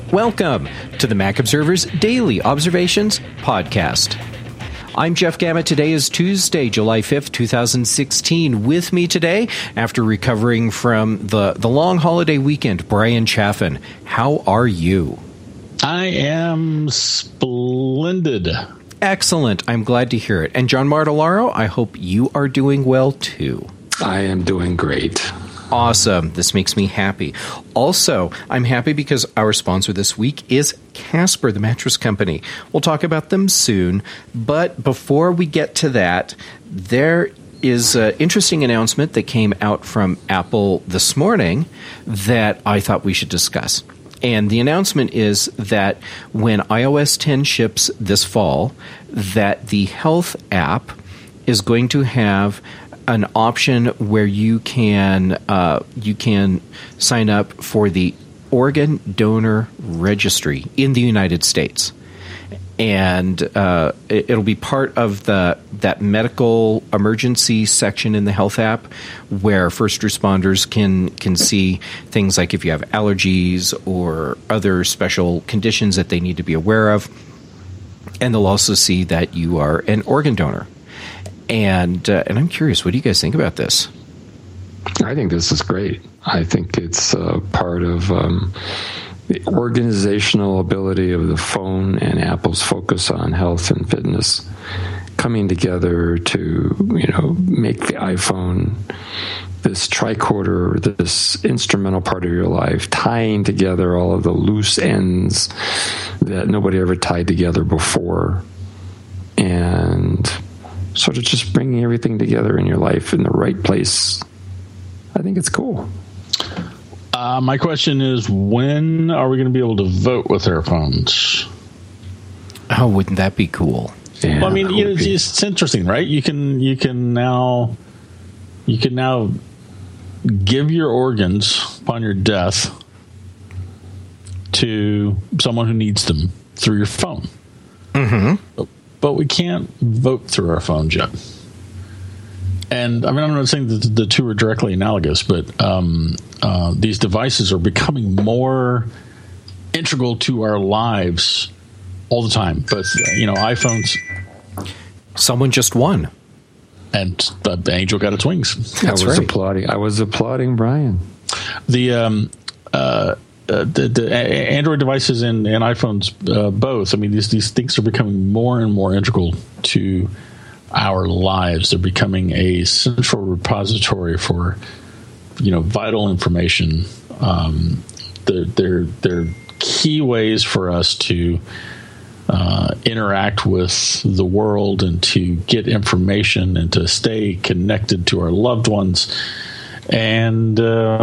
Welcome to the Mac Observer's Daily Observations Podcast. I'm Jeff Gamet. Today is Tuesday, July 5th, 2016. With me today, after recovering from the long holiday weekend, Brian Chaffin. How are you? I am splendid. Excellent. I'm glad to hear it. And John Martellaro, I hope you are doing well, too. I am doing great. Awesome. This makes me happy. Also, I'm happy because our sponsor this week is Casper, the mattress company. We'll talk about them soon. But before we get to that, there is an interesting announcement that came out from Apple this morning that I thought we should discuss. And the announcement is that when iOS 10 ships this fall, that the Health app is going to have an option where you can sign up for the Organ Donor Registry in the United States, and it'll be part of that medical emergency section in the Health app, where first responders can see things like if you have allergies or other special conditions that they need to be aware of, and they'll also see that you are an organ donor. And I'm curious, what do you guys think about this? I think this is great. I think it's part of the organizational ability of the phone and Apple's focus on health and fitness coming together to, make the iPhone this tricorder, this instrumental part of your life, tying together all of the loose ends that nobody ever tied together before, and sort of just bringing everything together in your life in the right place. I think it's cool. My question is, when are we going to be able to vote with our phones? Oh, wouldn't that be cool? Yeah, well, I mean, it's interesting, right? You can now give your organs upon your death to someone who needs them through your phone. Mm-hmm. But we can't vote through our phones yet. And I mean, I'm not saying that the two are directly analogous, but these devices are becoming more integral to our lives all the time. But, iPhones. Someone just won. And the angel got its wings. I was applauding Brian. The Android devices and iPhones, both. I mean, these things are becoming more and more integral to our lives. They're becoming a central repository for, vital information. They're key ways for us to interact with the world and to get information and to stay connected to our loved ones. And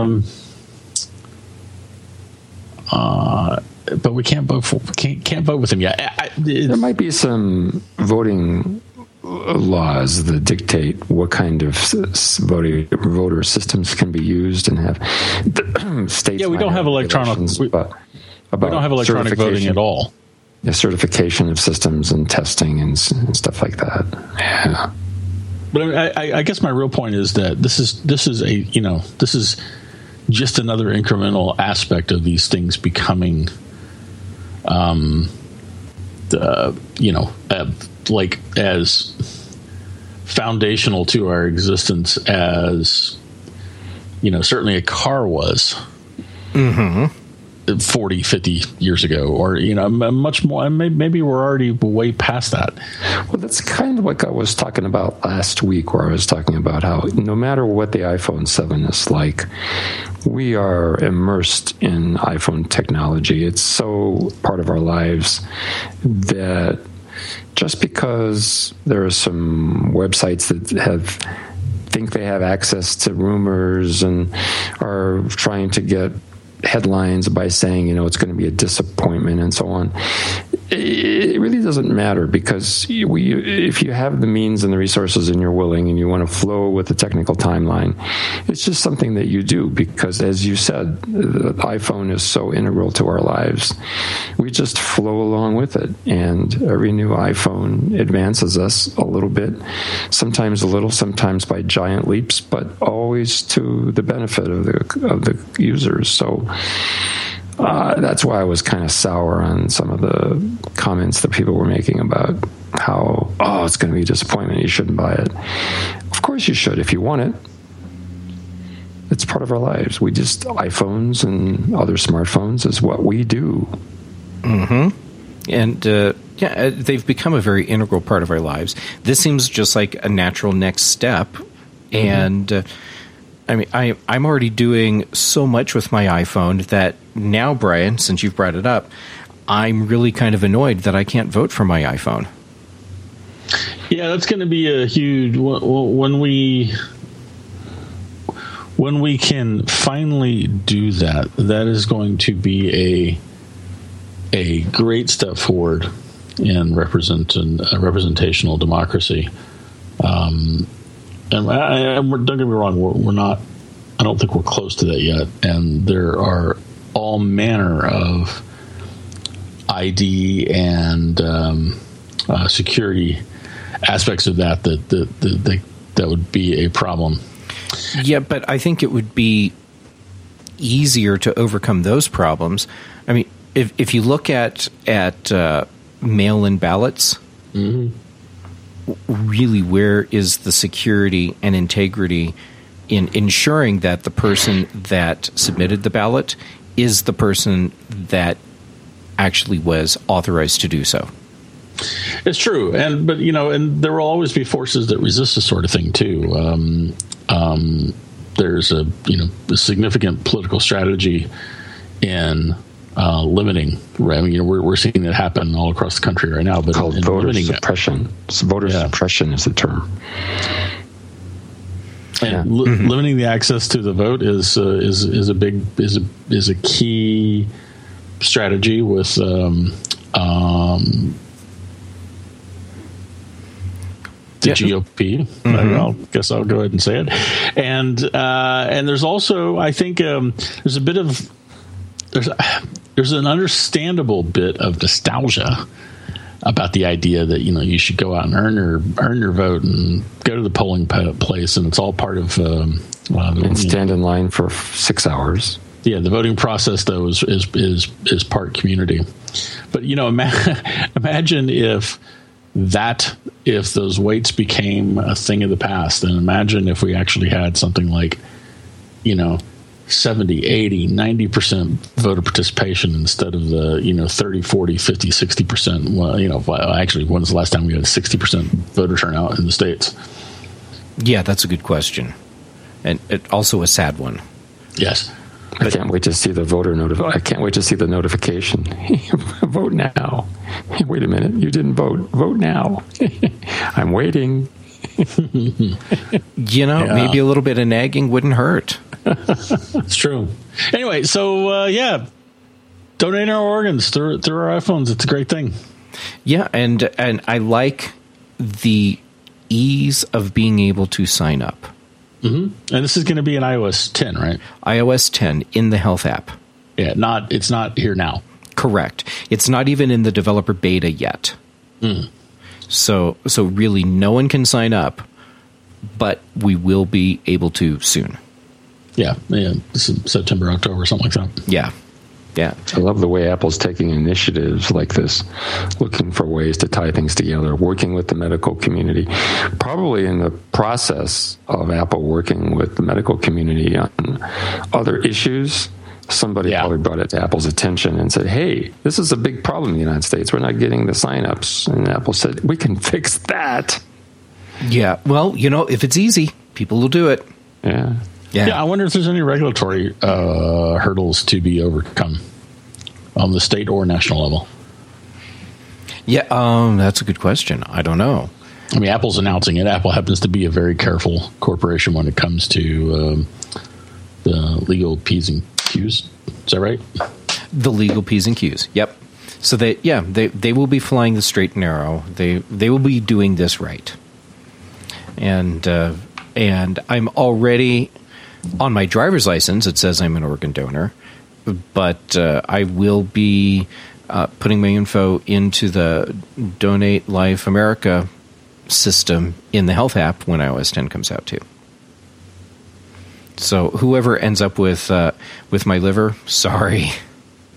but we can't vote with them yet. There might be some voting laws that dictate what kind of voter systems can be used and have states. Yeah, we don't have electronic. We don't have electronic voting at all. The certification of systems and testing and stuff like that. Yeah. But I guess my real point is that this is just another incremental aspect of these things becoming, like as foundational to our existence as, certainly a car was 40, 50 years ago, or, much more. Maybe we're already way past that. Well, that's kind of what I was talking about last week, where I was talking about how no matter what the iPhone 7 is like, we are immersed in iPhone technology. It's so part of our lives that just because there are some websites that think they have access to rumors and are trying to get headlines by saying, it's going to be a disappointment and so on, it really doesn't matter, because if you have the means and the resources and you're willing and you want to flow with the technical timeline, it's just something that you do, because as you said, the iPhone is so integral to our lives. We just flow along with it, and every new iPhone advances us a little bit, sometimes a little, sometimes by giant leaps, but always to the benefit of the users. So That's why I was kind of sour on some of the comments that people were making about how, it's going to be a disappointment, you shouldn't buy it. Of course you should if you want it. It's part of our lives. iPhones and other smartphones is what we do. Mm-hmm. And, they've become a very integral part of our lives. This seems just like a natural next step. Mm-hmm. And, I'm already doing so much with my iPhone that now, Brian, since you've brought it up, I'm really kind of annoyed that I can't vote for my iPhone. Yeah, that's going to be a huge when we can finally do that. That is going to be a great step forward in representational democracy. And don't get me wrong, we're not. I don't think we're close to that yet. And there are all manner of ID and security aspects of that would be a problem. Yeah, but I think it would be easier to overcome those problems. I mean, if you look at mail-in ballots. Mm-hmm. Really, where is the security and integrity in ensuring that the person that submitted the ballot is the person that actually was authorized to do so? It's true, but there will always be forces that resist this sort of thing too. There's a significant political strategy in limiting. Right? I mean, we're seeing that happen all across the country right now. But called voter suppression. Voter suppression is the term. And limiting the access to the vote is a key strategy with the GOP. Mm-hmm. I guess I'll go ahead and say it. And there's also, I think, there's an understandable bit of nostalgia about the idea that you should go out and earn your vote and go to the polling place, and it's all part of and stand in line for 6 hours. Yeah, the voting process though is part community. But imagine if those waits became a thing of the past, and imagine if we actually had something like 70, 80, 90% voter participation instead of the 30, 40, 50, 60%. Well, actually, when's the last time we had a 60% voter turnout in the States? Yeah, that's a good question, and also a sad one. Yes. I can't wait to see the I can't wait to see the notification. Vote now. Wait a minute, you didn't vote. Vote now. I'm waiting. Maybe a little bit of nagging wouldn't hurt. It's true. Anyway, so donate our organs through our iPhones. It's a great thing. Yeah, and I like the ease of being able to sign up. Mm-hmm. And this is going to be an iOS 10, right? iOS 10 in the Health app. Yeah, it's not here now. Correct. It's not even in the developer beta yet. Mm. So really, no one can sign up, but we will be able to soon. Yeah, September, October, something like that. Yeah. I love the way Apple's taking initiatives like this, looking for ways to tie things together, working with the medical community. Probably in the process of Apple working with the medical community on other issues, somebody probably brought it to Apple's attention and said, hey, this is a big problem in the United States. We're not getting the signups. And Apple said, we can fix that. Yeah, well, if it's easy, people will do it. Yeah. Yeah, I wonder if there's any regulatory hurdles to be overcome on the state or national level. Yeah, that's a good question. I don't know. I mean, Apple's announcing it. Apple happens to be a very careful corporation when it comes to the legal P's and Q's. Is that right? The legal P's and Q's. Yep. So they will be flying the straight and narrow. They will be doing this right. And I'm already on my driver's license. It says I'm an organ donor, but I will be putting my info into the Donate Life America system in the Health app when iOS 10 comes out too. So whoever ends up with my liver, sorry.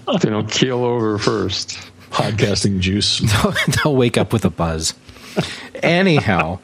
They don't keel over first. Podcasting juice. They'll wake up with a buzz. Anyhow,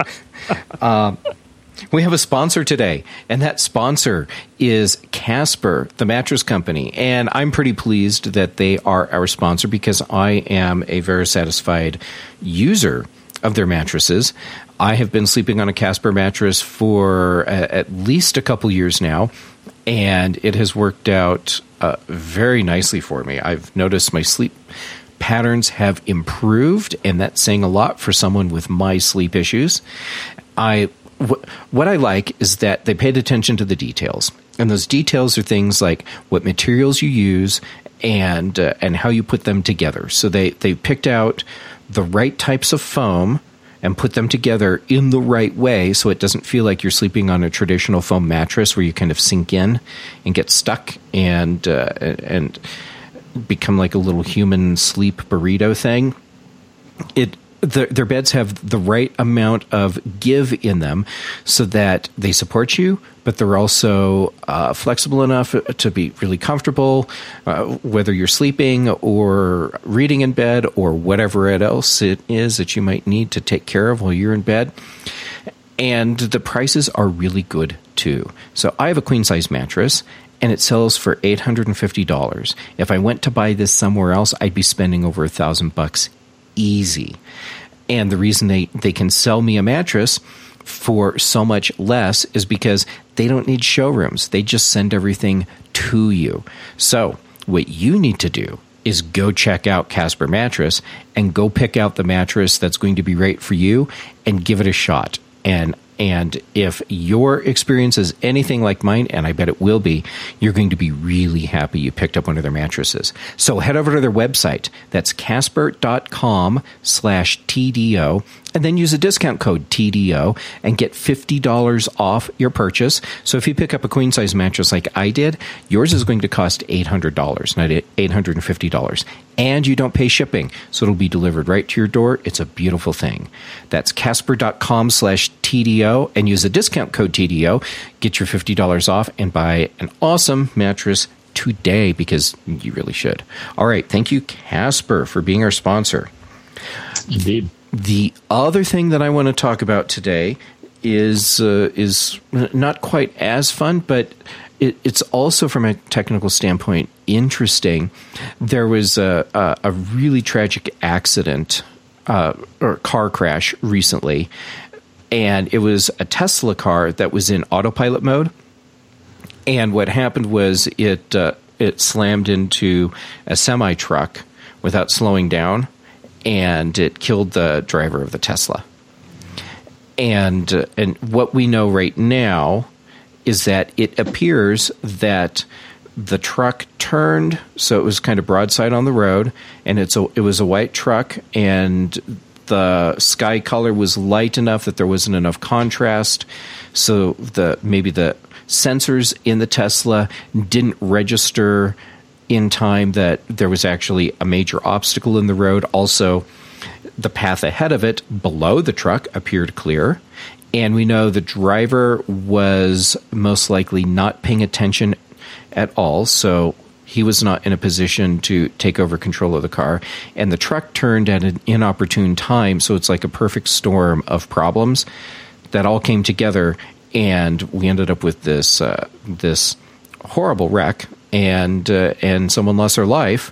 we have a sponsor today, and that sponsor is Casper, the mattress company. And I'm pretty pleased that they are our sponsor because I am a very satisfied user of their mattresses. I have been sleeping on a Casper mattress for at least a couple years now, and it has worked out very nicely for me. I've noticed my sleep patterns have improved, and that's saying a lot for someone with my sleep issues. What I like is that they paid attention to the details, and those details are things like what materials you use and how you put them together. So they picked out the right types of foam and put them together in the right way so it doesn't feel like you're sleeping on a traditional foam mattress where you kind of sink in and get stuck and become like a little human sleep burrito thing. Their beds have the right amount of give in them so that they support you, but they're also flexible enough to be really comfortable, whether you're sleeping or reading in bed or whatever else it is that you might need to take care of while you're in bed. And the prices are really good, too. So I have a queen-size mattress, and it sells for $850. If I went to buy this somewhere else, I'd be spending over $1,000 easy. And the reason they can sell me a mattress for so much less is because they don't need showrooms. They just send everything to you. So what you need to do is go check out Casper Mattress and go pick out the mattress that's going to be right for you and give it a shot. And if your experience is anything like mine, and I bet it will be, you're going to be really happy you picked up one of their mattresses. So head over to their website. That's casper.com/TDO. And then use a discount code TDO and get $50 off your purchase. So if you pick up a queen-size mattress like I did, yours is going to cost $800, not $850. And you don't pay shipping, so it'll be delivered right to your door. It's a beautiful thing. That's casper.com/TDO and use the discount code TDO. Get your $50 off and buy an awesome mattress today because you really should. All right. Thank you, Casper, for being our sponsor. Indeed. The other thing that I want to talk about today is not quite as fun, but it's also from a technical standpoint interesting. There was a really tragic accident or car crash recently, and it was a Tesla car that was in autopilot mode. And what happened was it slammed into a semi-truck without slowing down, and it killed the driver of the Tesla. And what we know right now is that it appears that the truck turned, so it was kind of broadside on the road, and it was a white truck, and the sky color was light enough that there wasn't enough contrast, so maybe the sensors in the Tesla didn't register in time that there was actually a major obstacle in the road. Also, the path ahead of it, below the truck, appeared clear. And we know the driver was most likely not paying attention at all, so he was not in a position to take over control of the car. And the truck turned at an inopportune time, so it's like a perfect storm of problems that all came together, and we ended up with this horrible wreck. And someone lost their life.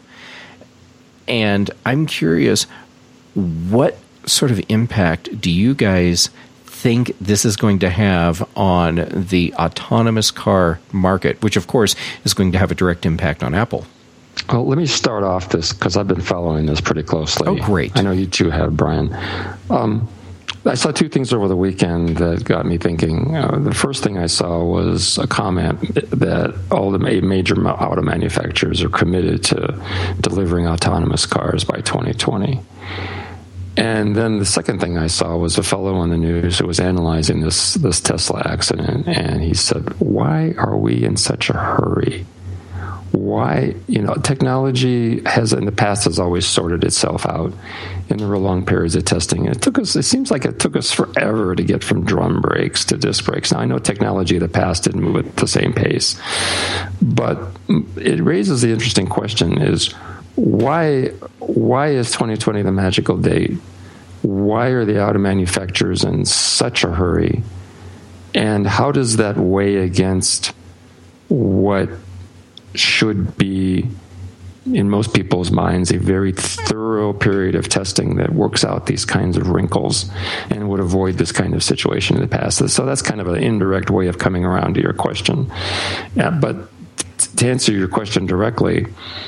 And I'm curious, what sort of impact do you guys think this is going to have on the autonomous car market, which, of course, is going to have a direct impact on Apple? Well, let me start off this because I've been following this pretty closely. Oh, great. I know you two have, Brian. I saw two things over the weekend that got me thinking. The first thing I saw was a comment that all the major auto manufacturers are committed to delivering autonomous cars by 2020. And then the second thing I saw was a fellow on the news who was analyzing this Tesla accident, and he said, "Why are we in such a hurry? why, technology has in the past has always sorted itself out, and there were long periods of testing. It seems like it took us forever to get from drum brakes to disc brakes. Now, I know technology of the past didn't move at the same pace, but it raises the interesting question is, why is 2020 the magical date? Why are the auto manufacturers in such a hurry? And how does that weigh against what should be, in most people's minds, a very thorough period of testing that works out these kinds of wrinkles and would avoid this kind of situation in the past? So that's kind of an indirect way of coming around to your question. Yeah, but to answer your question directly,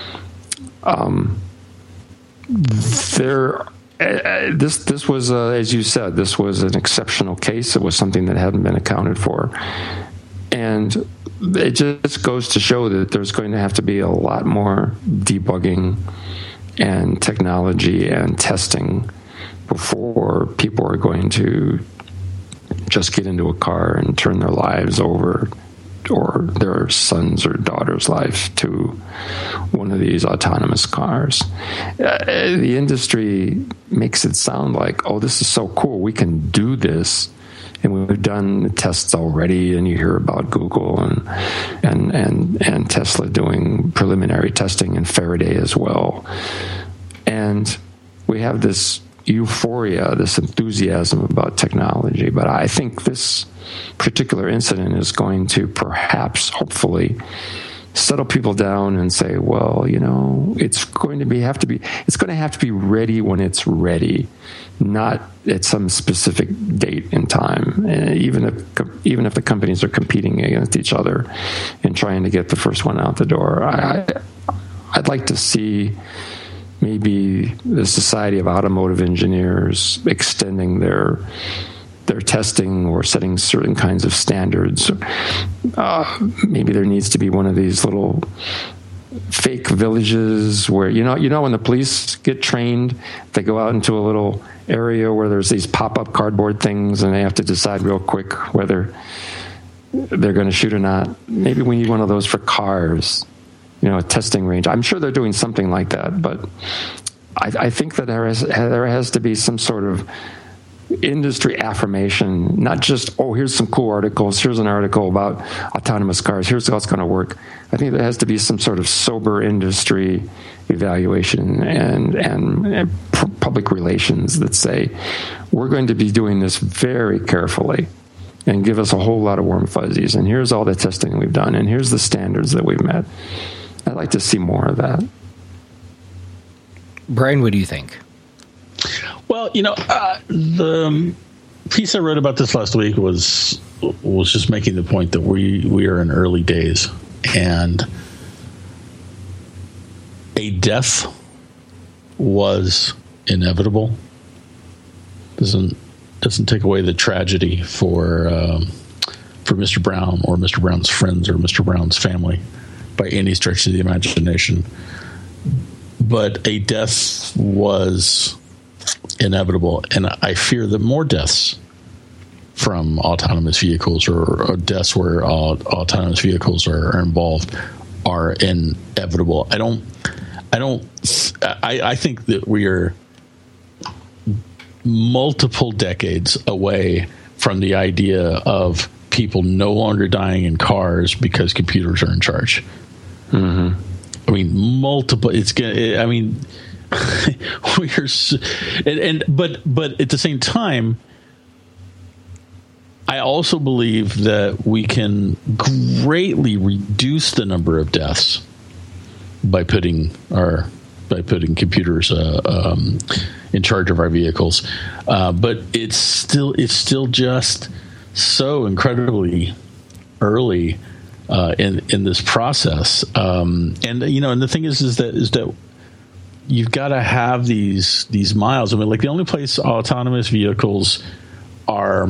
this was, as you said, this was an exceptional case. It was something that hadn't been accounted for. And it just goes to show that there's going to have to be a lot more debugging and technology and testing before people are going to just get into a car and turn their lives over, or their son's or daughter's life, to one of these autonomous cars. The industry makes it sound like, oh, this is so cool, we can do this. And we've done tests already, and you hear about Google and Tesla doing preliminary testing, and Faraday as well. And we have this euphoria, this enthusiasm about technology. But I think this particular incident is going to perhaps, hopefully, settle people down and say, well, it's going to have to be ready when it's ready, not at some specific date in time. Even if the companies are competing against each other and trying to get the first one out the door, I'd like to see maybe the Society of Automotive Engineers extending their testing or setting certain kinds of standards. Maybe there needs to be one of these little fake villages where, when the police get trained, they go out into a little area where there's these pop-up cardboard things and they have to decide real quick whether they're going to shoot or not. Maybe we need one of those for cars, a testing range. I'm sure they're doing something like that, but I think that there has to be some sort of industry affirmation, not just, here's some cool articles, here's an article about autonomous cars, here's how it's going to work. I think there has to be some sort of sober industry evaluation and public relations that say, we're going to be doing this very carefully and give us a whole lot of warm fuzzies, and here's all the testing we've done, and here's the standards that we've met. I'd like to see more of that. Brian, what do you think? Well, the piece I wrote about this last week was just making the point that we are in early days, and a death was inevitable. Doesn't take away the tragedy for Mr. Brown or Mr. Brown's friends or Mr. Brown's family by any stretch of the imagination. But a death was inevitable, and I fear that more deaths from autonomous vehicles or deaths where autonomous vehicles are involved are inevitable. I think that we are multiple decades away from the idea of people no longer dying in cars because computers are in charge. Mm-hmm. I mean, multiple. It's gonna. I mean, but at the same time, I also believe that we can greatly reduce the number of deaths by putting computers in charge of our vehicles. But it's still just so incredibly early in this process. And the thing is that you've got to have these miles. I mean, like, the only place autonomous vehicles are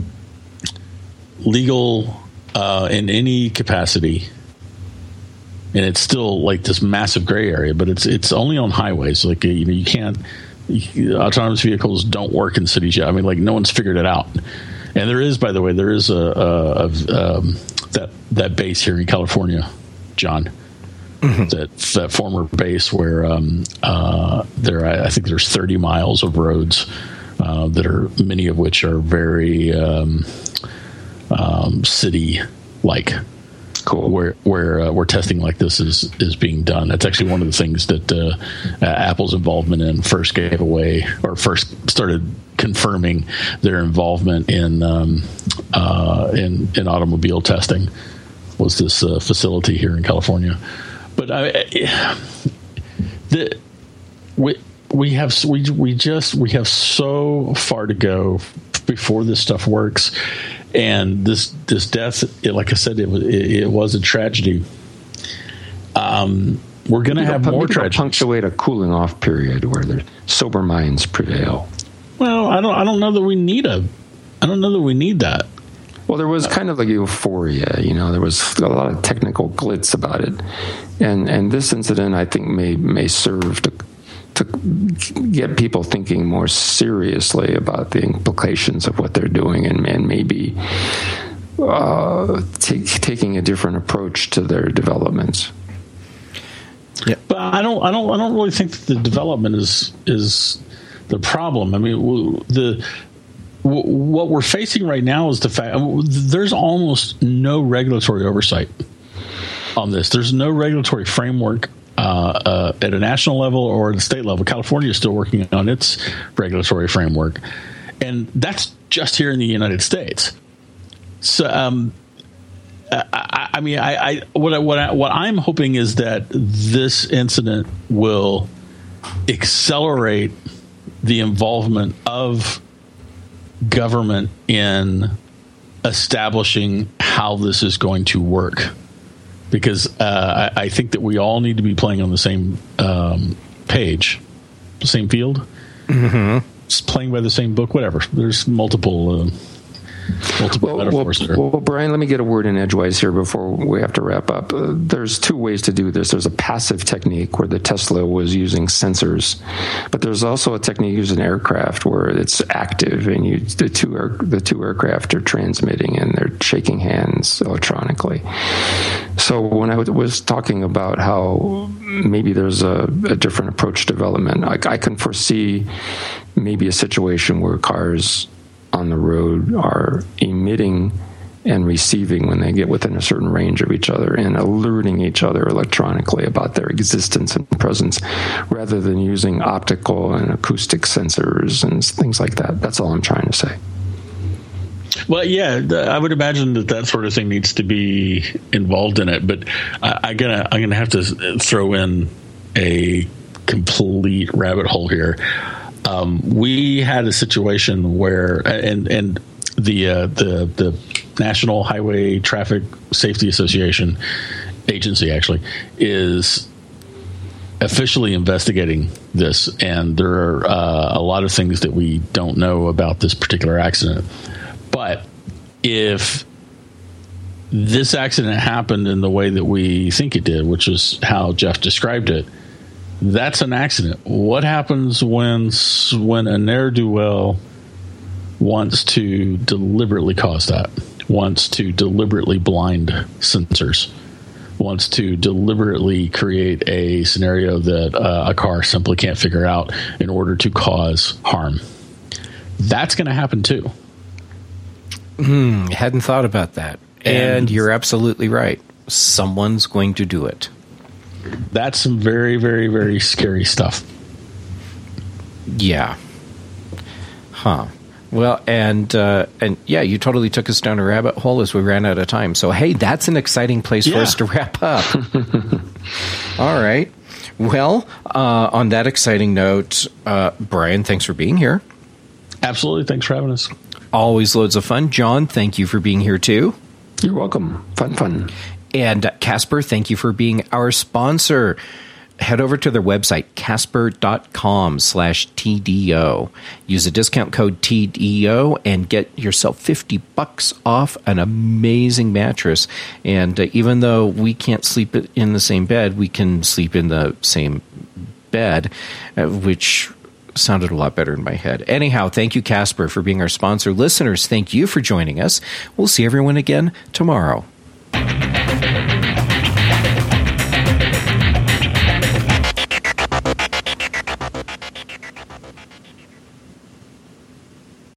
legal in any capacity, and it's still like this massive gray area, but it's only on highways. Like, you can't. Autonomous vehicles don't work in cities yet. I mean, like, no one's figured it out. And there is, by the way, that base here in California, John, that former base where I think there's 30 miles of roads that are, many of which are very city-like. Cool. Where testing like this is being done. That's actually one of the things that Apple's involvement in first gave away, or first started confirming their involvement in automobile testing, was this facility here in California. But we have so far to go before this stuff works. And this death, like I said, it was a tragedy. We're going to have more tragedies. Punctuate a cooling off period where the sober minds prevail. Well, I don't know that we need that. Well, there was kind of like euphoria, there was a lot of technical glitz about it. And this incident, I think, may serve to get people thinking more seriously about the implications of what they're doing, and maybe taking a different approach to their developments. Yeah, but I don't really think that the development is the problem. I mean, what we're facing right now is the fact there's almost no regulatory oversight on this. There's no regulatory framework at a national level or at a state level. California is still working on its regulatory framework, and that's just here in the United States. So, what I'm hoping is that this incident will accelerate the involvement of government in establishing how this is going to work. Because I think that we all need to be playing on the same page, the same field, just playing by the same book, whatever. There's multiple metaphors there. Well, Brian, let me get a word in edgewise here before we have to wrap up. There's two ways to do this. There's a passive technique where the Tesla was using sensors, but there's also a technique used in aircraft where it's active, and the two aircraft are transmitting and they're shaking hands electronically. So when I was talking about how maybe there's a different approach to development, I can foresee maybe a situation where cars on the road are emitting and receiving when they get within a certain range of each other, and alerting each other electronically about their existence and presence, rather than using optical and acoustic sensors and things like that. That's all I'm trying to say. Well, yeah, I would imagine that sort of thing needs to be involved in it, but I'm gonna have to throw in a complete rabbit hole here. We had a situation where, and the National Highway Traffic Safety Association agency actually is officially investigating this, and there are a lot of things that we don't know about this particular accident. But if this accident happened in the way that we think it did, which is how Jeff described it, that's an accident. What happens when a ne'er-do-well wants to deliberately cause that, wants to deliberately blind sensors, wants to deliberately create a scenario that a car simply can't figure out in order to cause harm? That's going to happen too. Hadn't thought about that. And you're absolutely right. Someone's going to do it. That's some very, very, very scary stuff. Yeah. Huh. Well, and yeah, you totally took us down a rabbit hole as we ran out of time. So, hey, that's an exciting place for us to wrap up. All right. Well, on that exciting note, Brian, thanks for being here. Absolutely. Thanks for having us. Always loads of fun. John, thank you for being here too. You're welcome. Fun. And Casper, thank you for being our sponsor. Head over to their website, casper.com/TDO. Use the discount code TDO and get yourself $50 off an amazing mattress. And even though we can't sleep in the same bed, we can sleep in the same bed, which sounded a lot better in my head. Anyhow, thank you, Casper, for being our sponsor. Listeners, thank you for joining us. We'll see everyone again tomorrow.